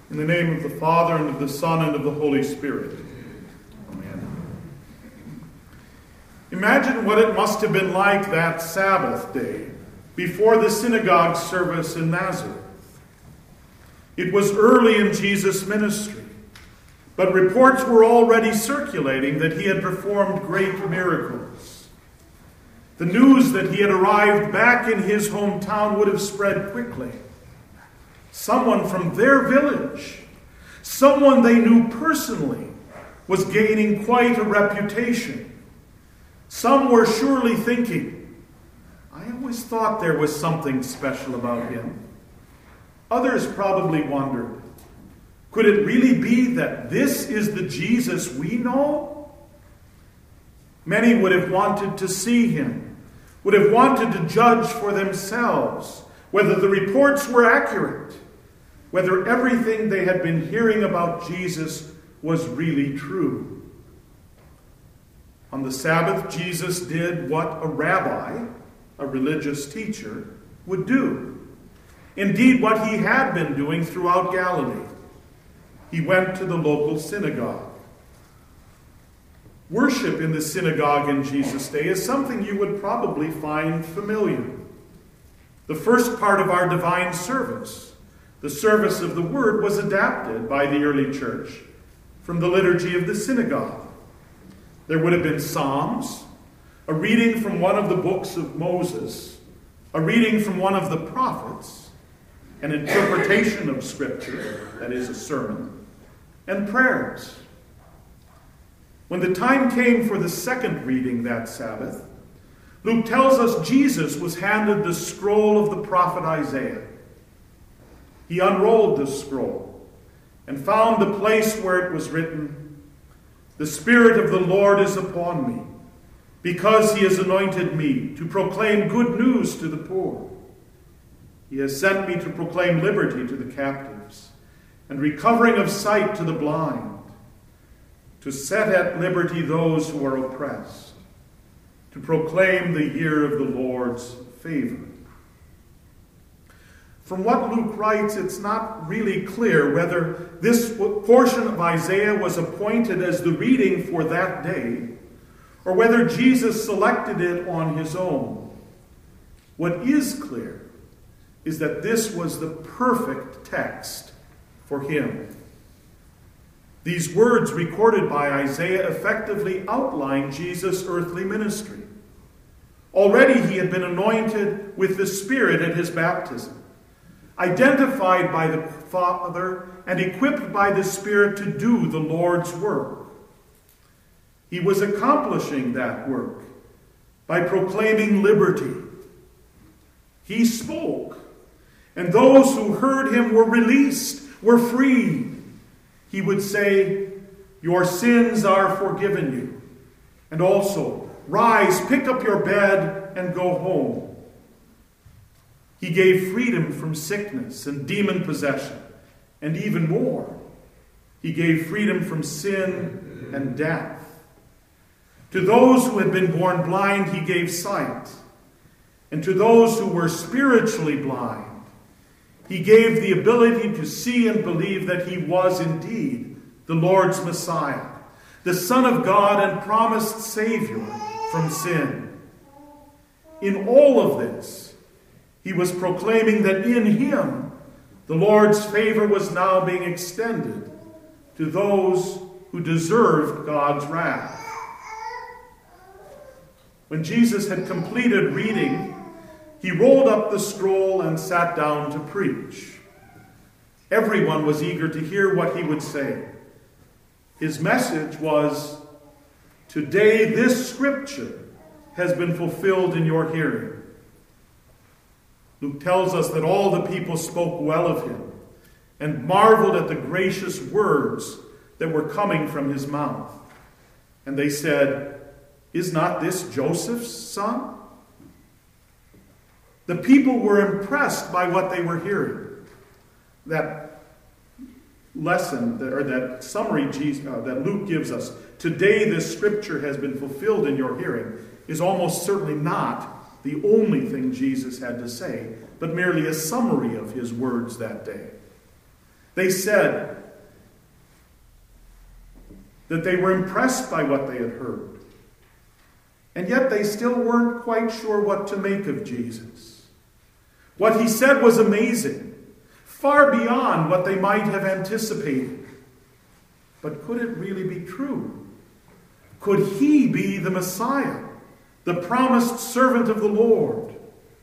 In the name of the Father, and of the Son, and of the Holy Spirit. Amen. Imagine what it must have been like that Sabbath day before the synagogue service in Nazareth. It was early in Jesus' ministry, but reports were already circulating that he had performed great miracles. The news that he had arrived back in his hometown would have spread quickly. Someone from their village, someone they knew personally, was gaining quite a reputation. Some were surely thinking, I always thought there was something special about him. Others probably wondered, could it really be that this is the Jesus we know? Many would have wanted to see him, would have wanted to judge for themselves whether the reports were accurate, whether everything they had been hearing about Jesus was really true. On the Sabbath, Jesus did what a rabbi, a religious teacher, would do. Indeed, what he had been doing throughout Galilee. He went to the local synagogue. Worship in the synagogue in Jesus' day is something you would probably find familiar. The first part of our divine service, the service of the Word, was adapted by the early church from the liturgy of the synagogue. There would have been psalms, a reading from one of the books of Moses, a reading from one of the prophets, an interpretation of Scripture, that is a sermon, and prayers. When the time came for the second reading that Sabbath, Luke tells us Jesus was handed the scroll of the prophet Isaiah. He unrolled the scroll and found the place where it was written, "The Spirit of the Lord is upon me, because he has anointed me to proclaim good news to the poor. He has sent me to proclaim liberty to the captives and recovering of sight to the blind, to set at liberty those who are oppressed, to proclaim the year of the Lord's favor." From what Luke writes, it's not really clear whether this portion of Isaiah was appointed as the reading for that day, or whether Jesus selected it on his own. What is clear is that this was the perfect text for him. These words recorded by Isaiah effectively outline Jesus' earthly ministry. Already he had been anointed with the Spirit at his baptism, identified by the Father and equipped by the Spirit to do the Lord's work. He was accomplishing that work by proclaiming liberty. He spoke, and those who heard him were released, were freed. He would say, "Your sins are forgiven you." And also, "Rise, pick up your bed, and go home." He gave freedom from sickness and demon possession, and even more. He gave freedom from sin and death. To those who had been born blind, he gave sight. And to those who were spiritually blind, he gave the ability to see and believe that he was indeed the Lord's Messiah, the Son of God and promised Savior from sin. In all of this, he was proclaiming that in him, the Lord's favor was now being extended to those who deserved God's wrath. When Jesus had completed reading, he rolled up the scroll and sat down to preach. Everyone was eager to hear what he would say. His message was, "Today this scripture has been fulfilled in your hearing." Luke tells us that all the people spoke well of him and marveled at the gracious words that were coming from his mouth. And they said, "Is not this Joseph's son?" The people were impressed by what they were hearing. That lesson, or that summary that Luke gives us, "Today this scripture has been fulfilled in your hearing," is almost certainly not the only thing Jesus had to say, but merely a summary of his words that day. They said that they were impressed by what they had heard. And yet they still weren't quite sure what to make of Jesus. What he said was amazing, far beyond what they might have anticipated. But could it really be true? Could he be the Messiah, the promised servant of the Lord?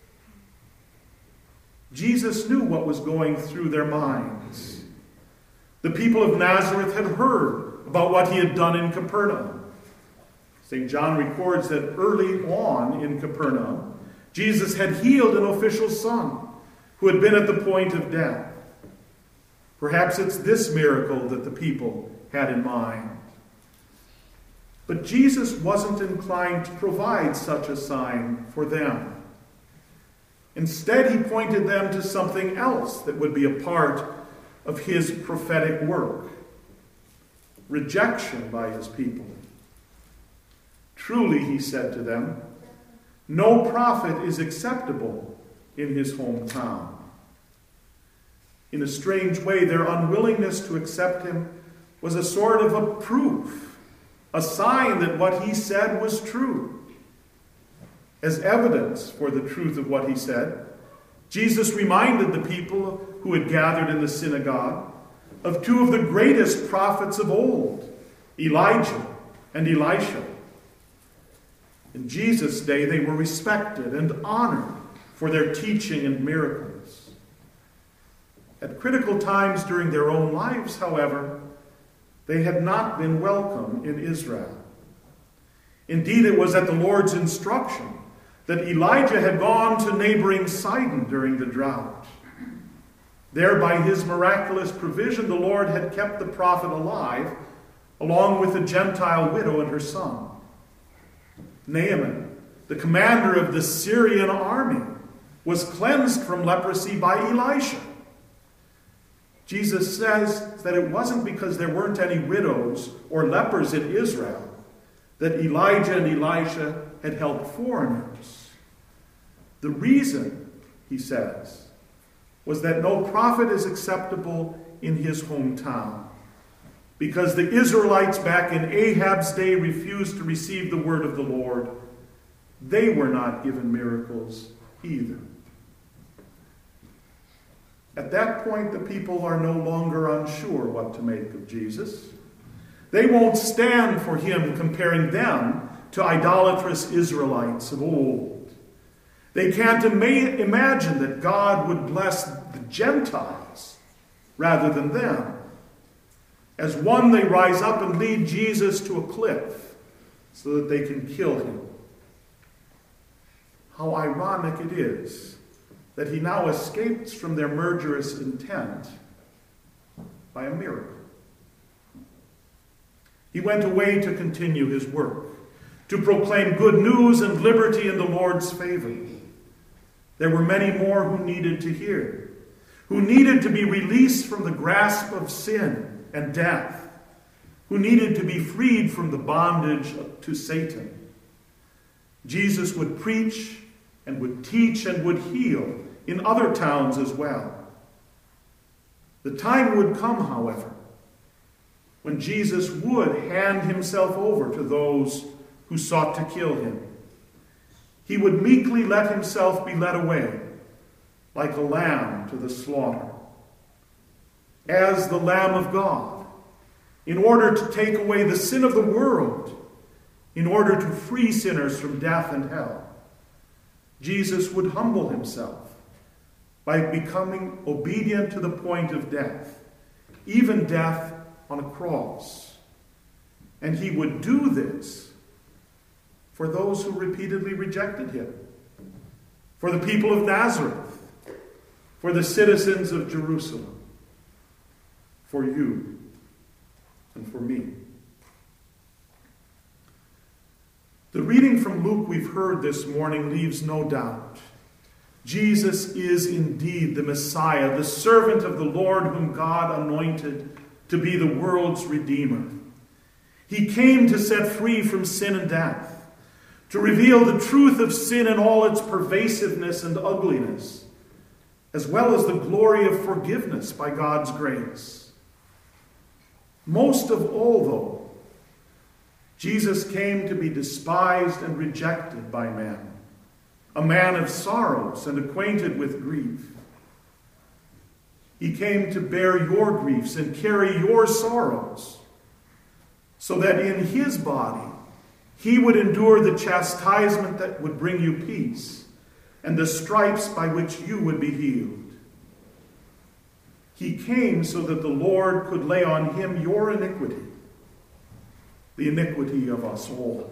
Jesus knew what was going through their minds. The people of Nazareth had heard about what he had done in Capernaum. St. John records that early on in Capernaum, Jesus had healed an official's son who had been at the point of death. Perhaps it's this miracle that the people had in mind. But Jesus wasn't inclined to provide such a sign for them. Instead, he pointed them to something else that would be a part of his prophetic work: rejection by his people. Truly, he said to them, no prophet is acceptable in his hometown. In a strange way, their unwillingness to accept him was a sort of a proof, a sign that what he said was true. As evidence for the truth of what he said, Jesus reminded the people who had gathered in the synagogue of two of the greatest prophets of old, Elijah and Elisha. In Jesus' day, they were respected and honored for their teaching and miracles. At critical times during their own lives, however, they had not been welcome in Israel. Indeed, it was at the Lord's instruction that Elijah had gone to neighboring Sidon during the drought. There, by his miraculous provision, the Lord had kept the prophet alive, along with a Gentile widow and her son. Naaman, the commander of the Syrian army, was cleansed from leprosy by Elisha. Jesus says that it wasn't because there weren't any widows or lepers in Israel that Elijah and Elisha had helped foreigners. The reason, he says, was that no prophet is acceptable in his hometown, because the Israelites back in Ahab's day refused to receive the word of the Lord. They were not given miracles either. At that point, the people are no longer unsure what to make of Jesus. They won't stand for him comparing them to idolatrous Israelites of old. They can't imagine that God would bless the Gentiles rather than them. As one, they rise up and lead Jesus to a cliff so that they can kill him. How ironic it is that he now escapes from their murderous intent by a miracle. He went away to continue his work, to proclaim good news and liberty in the Lord's favor. There were many more who needed to hear, who needed to be released from the grasp of sin and death, who needed to be freed from the bondage to Satan. Jesus would preach and would teach and would heal in other towns as well. The time would come, however, when Jesus would hand himself over to those who sought to kill him. He would meekly let himself be led away, like a lamb to the slaughter, as the Lamb of God, in order to take away the sin of the world, in order to free sinners from death and hell. Jesus would humble himself by becoming obedient to the point of death, even death on a cross. And he would do this for those who repeatedly rejected him, for the people of Nazareth, for the citizens of Jerusalem, for you and for me. The reading from Luke we've heard this morning leaves no doubt. Jesus is indeed the Messiah, the servant of the Lord whom God anointed to be the world's Redeemer. He came to set free from sin and death, to reveal the truth of sin in all its pervasiveness and ugliness, as well as the glory of forgiveness by God's grace. Most of all, though, Jesus came to be despised and rejected by men, a man of sorrows and acquainted with grief. He came to bear your griefs and carry your sorrows, so that in his body he would endure the chastisement that would bring you peace, and the stripes by which you would be healed. He came so that the Lord could lay on him your iniquity, the iniquity of us all.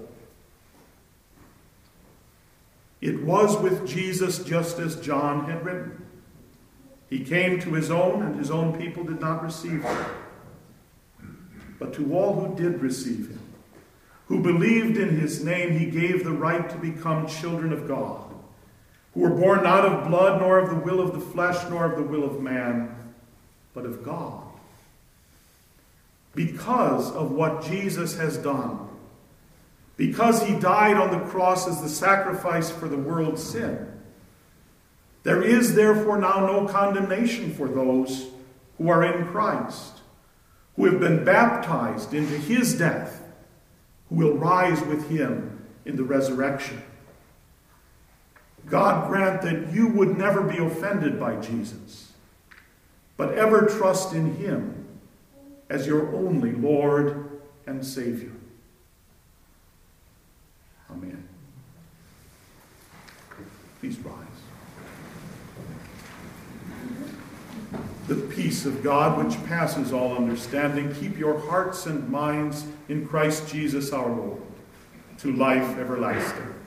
It was with Jesus just as John had written. He came to his own, and his own people did not receive him. But to all who did receive him, who believed in his name, he gave the right to become children of God, who were born not of blood, nor of the will of the flesh, nor of the will of man, but of God. Because of what Jesus has done, because he died on the cross as the sacrifice for the world's sin, there is therefore now no condemnation for those who are in Christ, who have been baptized into his death, who will rise with him in the resurrection. God grant that you would never be offended by Jesus, but ever trust in him as your only Lord and Savior. Amen. Please rise. The peace of God, which passes all understanding, keep your hearts and minds in Christ Jesus our Lord, to life everlasting.